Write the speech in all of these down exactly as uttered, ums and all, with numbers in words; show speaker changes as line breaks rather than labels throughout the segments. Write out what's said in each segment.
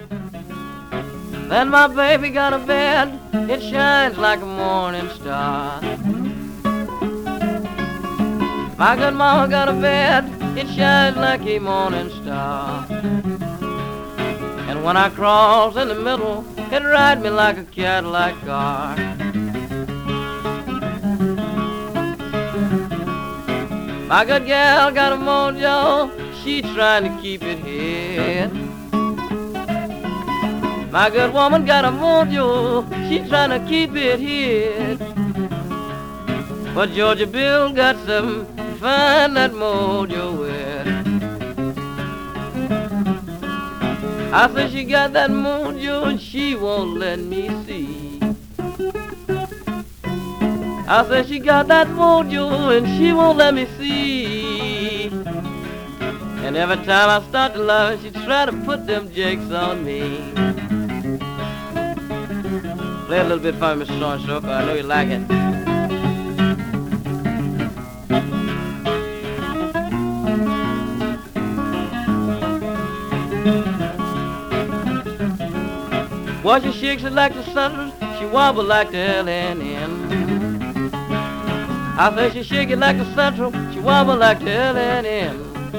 Then my baby got a bed, it shines like a morning star. My good mama got a bed, it shines like a morning star. And when I cross in the middle, it rides me like a Cadillac car. My good gal got a mojo, she trying to keep it hid. My good woman got a mojo, she trying to keep it hid. But Georgia Bill got something to find that mojo with. I said she got that mojo and she won't let me see. I said she got that mojo and she won't let me see. And every time I start to love her, she try to put them jakes on me. Play a little bit for me, Mister So-and-so, 'cause I know you like it. Well, she shakes it like the Central, she wobble like the L N N. I say she shake it like the Central, she wobble like the L N N.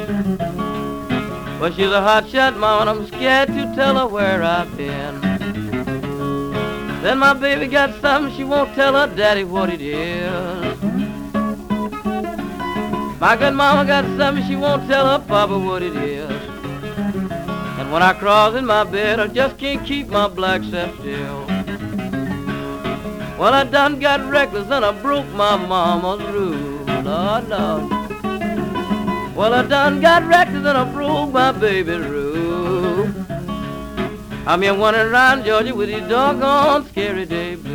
But she's a hot shot, mama, and I'm scared to tell her where I've been. Then my baby got something, she won't tell her daddy what it is. My good mama got something, she won't tell her papa what it is. And when I cross in my bed, I just can't keep my black self still. Well, I done got reckless and I broke my mama's rule, Lord, Lord. Well, I done got reckless and I broke my baby's rule. I'm here wandering around Georgia with these doggone scary day blues.